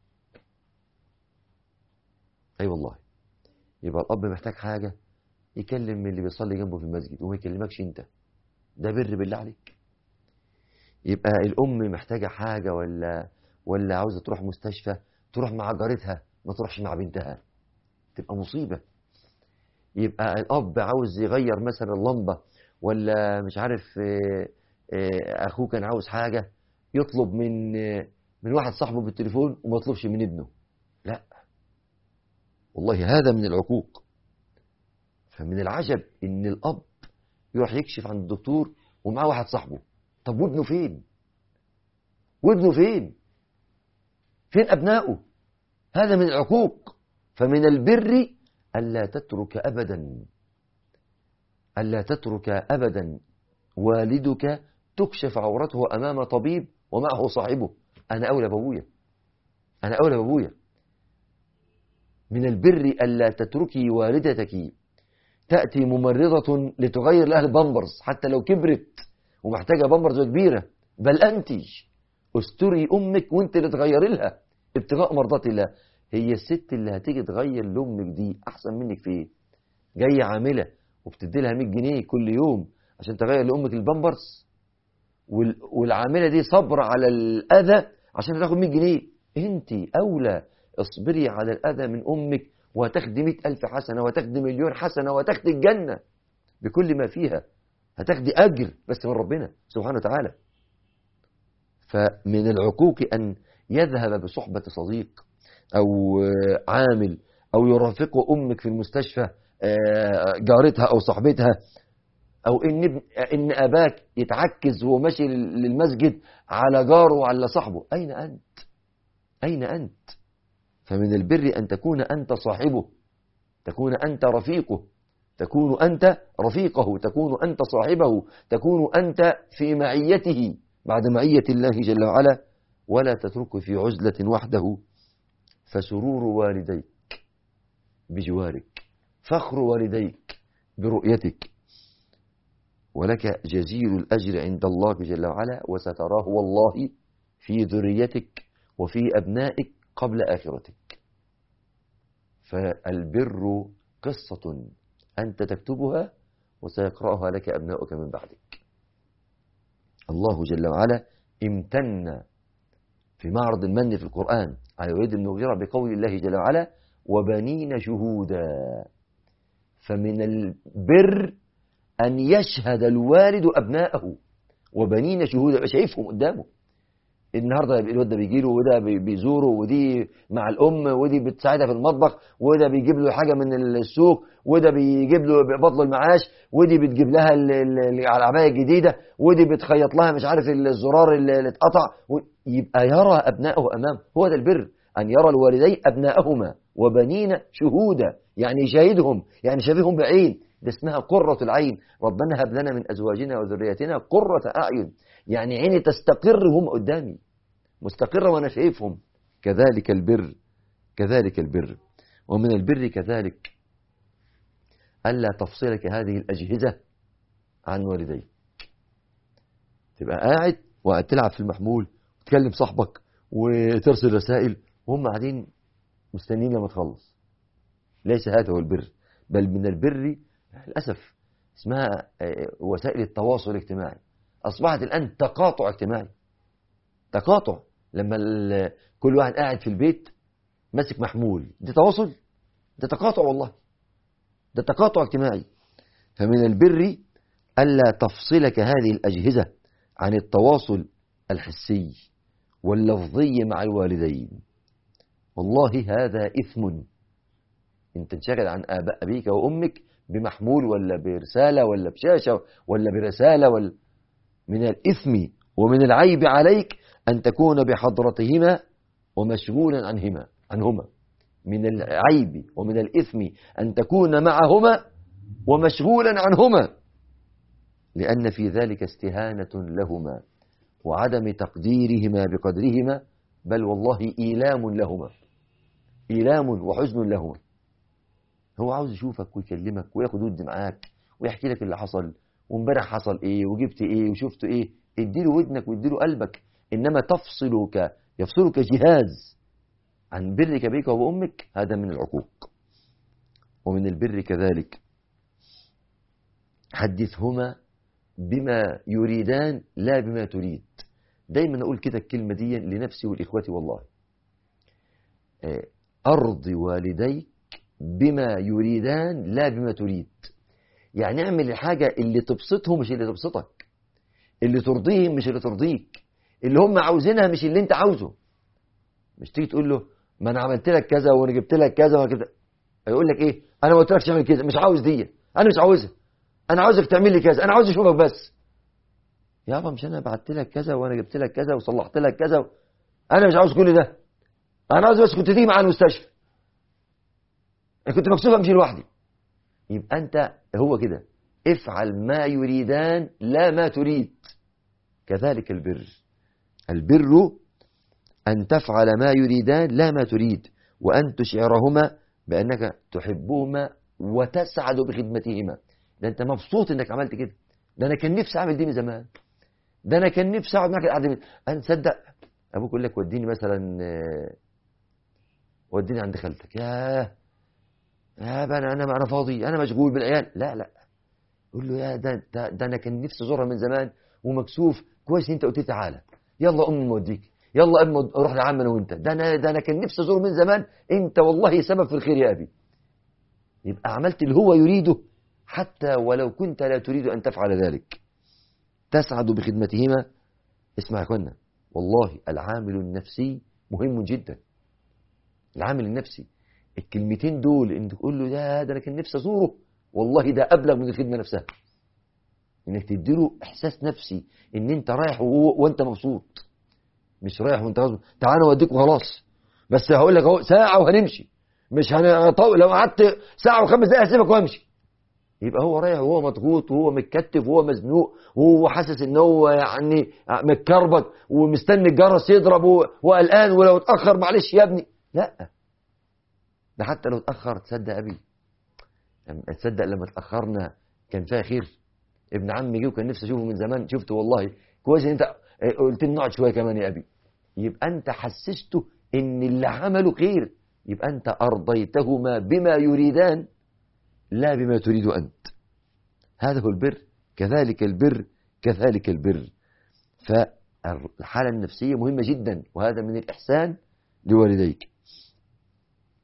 أي والله. يبقى الأب محتاج حاجة يكلم اللي بيصلي جنبه في المسجد وما يكلمكش أنت، ده بر بالله عليك. يبقى الأم محتاجة حاجة ولا عاوزة تروح مستشفى، تروح مع جارتها ما تروحش مع بنتها، تبقى مصيبة. يبقى الأب عاوز يغير مثلا اللمبة، ولا مش عارف أخوه كان عاوز حاجة، يطلب من واحد صاحبه بالتليفون وما يطلبش من ابنه. لا والله، هذا من العقوق. فمن العجب إن الأب يروح يكشف عند الدكتور ومعاه واحد صاحبه. طب وابنه فين؟ فين أبنائه؟ هذا من العقوق. فمن البر ألا تترك أبدا والدك تكشف عورته أمام طبيب ومعه صاحبه. أنا أولى بأبويا. من البر ألا تتركي والدتك تأتي ممرضة لتغير لها البامبرز حتى لو كبرت ومحتاجة بامبرز كبيرة، بل أنت استري أمك وانت اللي تغيري لها ابتغاء مرضات الله. هي الست اللي هتيجي تغير لأمك دي أحسن منك في ايه؟ جاية عاملة وبتدي لها 100 جنيه كل يوم عشان تغير لأمك البامبرز، والعاملة دي صبر على الأذى عشان تاخد 100 جنيه. انت أولى اصبري على الأذى من أمك، وهتاخدي 100,000 حسنة، وهتاخدي 1,000,000 حسنة، وهتاخدي الجنة بكل ما فيها، هتاخدي أجر بس من ربنا سبحانه وتعالى. فمن العقوق أن يذهب بصحبة صديق أو عامل أو يرافق أمك في المستشفى جارتها أو صاحبتها، أو إن أباك يتعكز وهو ماشي للمسجد على جاره وعلى صاحبه. أين أنت؟ فمن البر أن تكون أنت صاحبه، تكون أنت رفيقه، تكون أنت رفيقه، تكون أنت صاحبه، تكون أنت في معيته بعد معية الله جل وعلا. ولا تتركه في عزلة وحده. فسرور والديك بجوارك، فخر والديك برؤيتك، ولك جزيل الأجر عند الله جل وعلا، وستراه والله في ذريتك وفي أبنائك قبل آخرتك. فالبر قصة أنت تكتبها وسيقرأها لك أبناؤك من بعدك. الله جل وعلا امتن في معرض المن في القرآن على الوليد بن المغيرة بقول الله جل وعلا وبنين شهودا. فمن البر أن يشهد الوالد أبناءه وبنين شهودا، يبقى شايفهم قدامه. النهارده الواد ده بيجي له، وده بيزوره، ودي مع الام، ودي بتساعدها في المطبخ، وده بيجيب له حاجه من السوق، وده بيجيب له بيقبض له المعاش، ودي بتجيب لها العبايه الجديده، ودي بتخيط لها مش عارف الزرار اللي اتقطع. يبقى يرى ابنائه امامه. هو ده البر، ان يرى الوالدين ابناءهما وبنين شهودا، يعني يشاهدهم، يعني شايفهم بعين. ده اسمها قرة العين. ربنا هب لنا من ازواجنا وذرياتنا قرة اعين، يعني عيني تستقر هم قدامي، مستقرة وأنا شايفهم. كذلك البر، كذلك البر. ومن البر كذلك ألا تفصلك هذه الأجهزة عن والديك. تبقى قاعد وقاعد تلعب في المحمول وتكلم صاحبك وترسل رسائل وهم قاعدين مستنيين لما تخلص. ليس هذا هو البر، بل من البر للأسف اسمها وسائل التواصل الاجتماعي. أصبحت الآن تقاطع اجتماعي. تقاطع لما كل واحد قاعد في البيت ماسك محمول، ده تواصل؟ ده تقاطع والله، ده تقاطع اجتماعي. فمن البر ألا تفصلك هذه الأجهزة عن التواصل الحسي واللفظي مع الوالدين. والله هذا إثم، إن تنشغل عن أبيك وأمك بمحمول ولا برسالة ولا بشاشة ولا برسالة ولا. من الإثم ومن العيب عليك أن تكون بحضرتهما ومشغولا عنهما. من العيب ومن الإثم أن تكون معهما ومشغولا عنهما، لأن في ذلك استهانة لهما وعدم تقديرهما بقدرهما، بل والله إيلام لهما، إيلام وحزن لهما. هو عاوز يشوفك ويكلمك وياخد ود معاك ويحكي لك اللي حصل، وامبارح حصل ايه وجبت ايه وشفت ايه. اديله ودنك واديله قلبك. انما يفصلك جهاز عن برك بك وامك، هذا من العقوق. ومن البر كذلك حدثهما بما يريدان لا بما تريد. دايما اقول كده الكلمه دي لنفسي ولاخوتي والله. ارضي والديك بما يريدان لا بما تريد. يعني اعمل الحاجه اللي تبسطهم مش اللي تبسطك، اللي ترضيهم مش اللي ترضيك، اللي هم عاوزينها مش اللي انت عاوزه. مش تيجي تقول له ما انا عملت لك كذا وانا جبت لك كذا وكذا، يقول لك ايه؟ انا ما قلتلكش اعمل كذا، مش عاوز دي، انا مش عاوزها، انا عاوزك تعمل لي كذا، انا عاوز اشوفك بس. يابا مش انا بعت لك كذا وانا جبت لك كذا وصلحت لك كذا انا مش عاوز كل ده، انا عاوز بس كنت تيجي معايا المستشفى، انا كنت مكسوف امشي لوحدي. يبقى انت هو كده، افعل ما يريدان لا ما تريد. كذلك البر. البر أن تفعل ما يريدان لا ما تريد، وأن تشعرهما بأنك تحبهما وتسعد بخدمتهما. ده أنت مبسوط أنك عملت كده، ده أنا كان نفسي أعمل دي من زمان، ده أنا كان نفسي أقعد معك القعدة دي. أنا تصدق أبوك يقول لك وديني مثلا، وديني عند خالتك. يا أنا فاضي، أنا مشغول بالعيال. لا قول له يا ده أنا كان نفسي أزورها من زمان ومكسوف، كويس أنت قلت لي تعالى، يلا أمي موديك، يلا أبي أروح لعم أنا وأنت، ده أنا كان نفسي أزوره من زمان، أنت والله سبب في الخير يا أبي. يبقى عملت اللي هو يريده حتى ولو كنت لا تريد أن تفعل ذلك. تسعد بخدمتهما. اسمع يا أخوانا، والله العامل النفسي مهم جدا. العامل النفسي، الكلمتين دول انت تقول له ده أنا كان نفسي أزوره، والله ده أبلغ من الخدمة نفسها. انك تديله احساس نفسي ان انت رايح وانت مبسوط، مش رايح وانت غصب. تعالى اوديك وخلاص، بس هقول لك اهو ساعه وهنمشي، مش هنطول. لو قعدت ساعه وخمس دقايق هسيبك وامشي. يبقى هو رايح وهو مضغوط وهو متكتف وهو مزنوق وهو حاسس ان هو يعني متكربط ومستني الجرس يضرب وقلقان، ولو اتاخر معلش يا ابني. لا، ده حتى لو اتاخر تصدق ابي، تصدق لما اتاخرنا كان فيها خير. ابن عمي جه وكان نفسي اشوفه من زمان، شفته والله، كويس ان انت قلت لي نقعد شويه كمان يا ابي. يبقى انت حسسته ان اللي عمله خير، يبقى انت ارضيتهما بما يريدان لا بما تريد انت. هذا هو البر. كذلك البر، كذلك البر. فالحاله النفسيه مهمه جدا، وهذا من الاحسان لوالديك.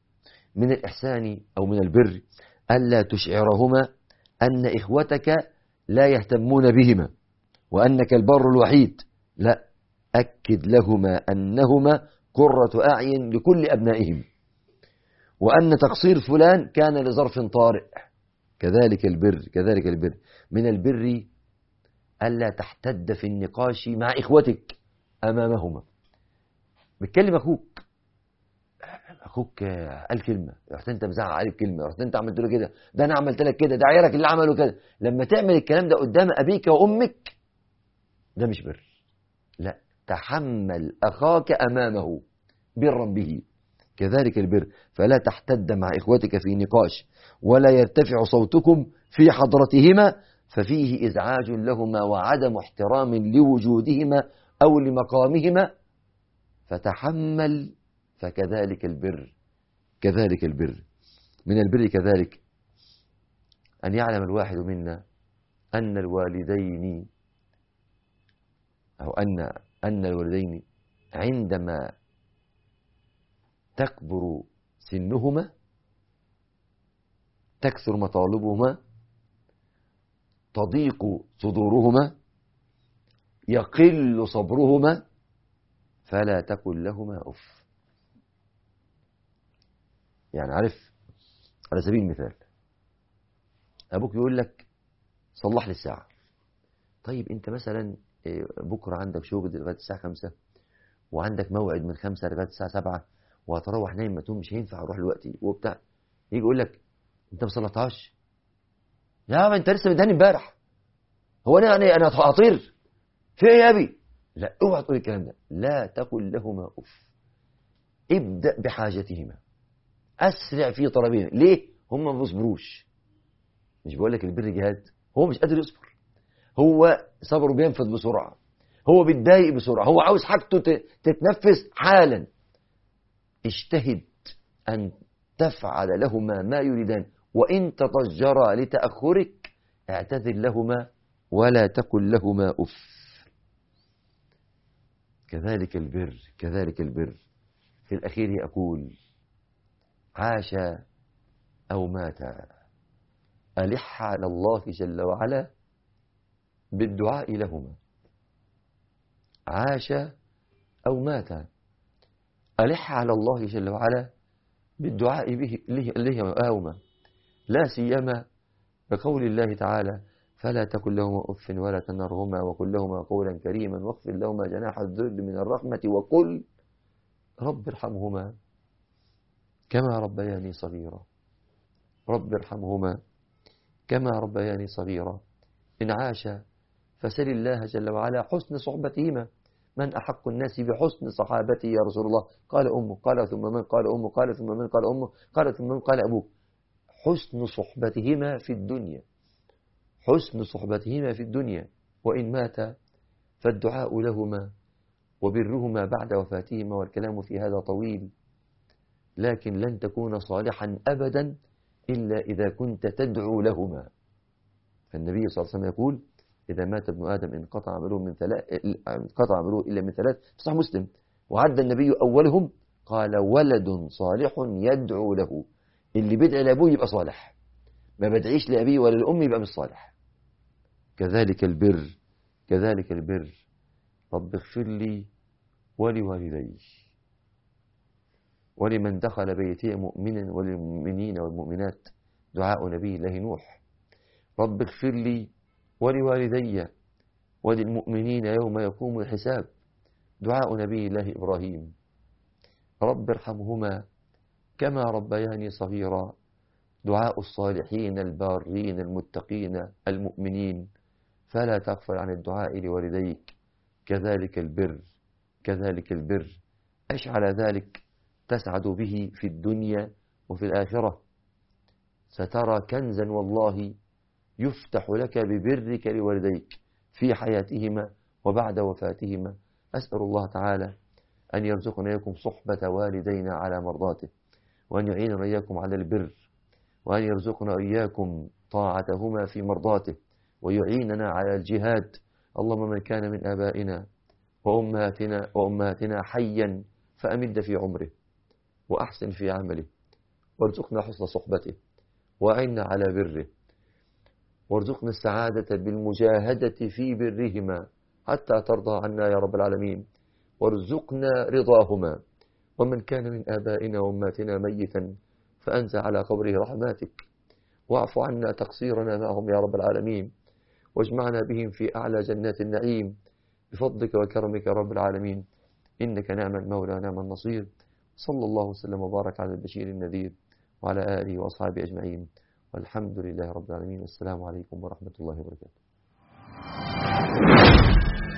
من الإحسان أو من البر ألا تشعرهما أن إخوتك لا يهتمون بهما وأنك البر الوحيد، لا، أكد لهما أنهما قرة أعين لكل أبنائهم، وأن تقصير فلان كان لظرف طارئ. كذلك البر من البر ألا تحتد في النقاش مع إخوتك أمامهما. بتكلم أخوك قال كلمة، رحت أنت مزعق عليه بكلمة، رحت أنت عملت له كده، ده أنا عملت لك كده، ده عيالك اللي عملوا كده. لما تعمل الكلام ده قدام أبيك وأمك ده مش بر. لا، تحمل أخاك أمامه برا به. كذلك البر، فلا تحتد مع إخوتك في نقاش، ولا يرتفع صوتكم في حضرتهما، ففيه إزعاج لهما وعدم احترام لوجودهما أو لمقامهما، فتحمل. فكذلك البر من البر كذلك أن يعلم الواحد منا أن الوالدين أو أن الوالدين عندما تكبر سنهما تكثر مطالبهما، تضيق صدورهما، يقل صبرهما، فلا تقل لهما أف. يعني عارف، على سبيل المثال أبوك يقول لك صلح لي الساعة. طيب أنت مثلا بكرة عندك شغل لغاية الساعة 5 وعندك موعد من 5 لغاية الساعة 7 وهتروح نايم متوم، مش هينفع اروح دلوقتي وبتاع. يجي يقول لك انت ما صليتهاش يا ما انت لسه مداني امبارح، هو انا هطير في ايه يا ابي؟ لا، اوعى تقول الكلام ده. لا تقل لهما اف. ابدا بحاجتهما، اسرع في طلبهما. ليه؟ هم ما بيصبروش. مش بقول لك البر جهاد، هو مش قادر يصبر، هو صبره بينفذ بسرعه، هو بيتضايق بسرعه، هو عاوز حاجته تتنفذ حالا. اجتهد أن تفعل لهما ما يريدان، وإن تضجرا لتأخرك اعتذر لهما ولا تقل لهما أف. كذلك البر. في الأخير أقول عاش أو مات ألح على الله جل وعلا بالدعاء لهما. عاش أو مات ألح على الله جل وعلا بالدعاء به لهما، لا سيما بقول الله تعالى فلا تقل لهما أف ولا تنهرهما وقل لهما قولا كريما واخفض لهما جناح الذل من الرحمة وقل رب ارحمهما كما ربياني صغيرا. رب ارحمهما كما ربياني صغيرا. إن عاش فسل الله جل وعلا حسن صحبتهما. من أحق الناس بحسن صحابتي يا رسول الله؟ قال أمه، قال ثم من؟ قال أمه، قال ثم من؟ قال أمه، قال ثم من؟ قال أبوه. حسن صحبتهما في الدنيا، حسن صحبتهما في الدنيا، وإن مات فالدعاء لهما وبرهما بعد وفاتهما. والكلام في هذا طويل، لكن لن تكون صالحا أبدا إلا إذا كنت تدعو لهما. فالنبي صلى الله عليه وسلم يقول إذا مات ابن آدم انقطع عمله إلا من ثلاث. صح مسلم. وعد النبي أولهم قال ولد صالح يدعو له. اللي بيدعي لأبوه يبقى صالح، ما بدعيش لأبيه ولا لأمي يبقى مش صالح. كذلك البر. رب اغفر لي ولوالدي ولمن دخل بيتي مؤمنا وللمؤمنين والمؤمنات. دعاء نبي الله نوح. رب اغفر لي ولوالدي وللمؤمنين يوم يقوم الحساب. دعاء نبي الله إبراهيم. رب ارحمهما كما ربياني صغيرا. دعاء الصالحين البارين المتقين المؤمنين. فلا تغفل عن الدعاء لوالديك. كذلك البر. عش على ذلك تسعد به في الدنيا وفي الآخرة. سترى كنزا والله يفتح لك ببرك لوالديك في حياتهما وبعد وفاتهما. أسأل الله تعالى أن يرزقنا إياكم صحبة والدينا على مرضاته، وأن يعيننا إياكم على البر، وأن يرزقنا إياكم طاعتهما في مرضاته، ويعيننا على الجهاد. اللهم من كان من آبائنا وأمهاتنا حيا فأمد في عمره وأحسن في عمله، وارزقنا حسن صحبته، وأعنا على بره، وارزقنا السعادة بالمجاهدة في برهما حتى ترضى عنا يا رب العالمين، وارزقنا رضاهما. ومن كان من آبائنا وأماتنا ميتا فأنزل على قبره رحماتك، واعف عنا تقصيرنا معهم يا رب العالمين، واجمعنا بهم في أعلى جنات النعيم بفضلك وكرمك يا رب العالمين، إنك نعم المولى نعم النصير. صلى الله وسلم وبارك على البشير النذير وعلى آله وأصحابه أجمعين، والحمد لله رب العالمين، والسلام عليكم ورحمة الله وبركاته.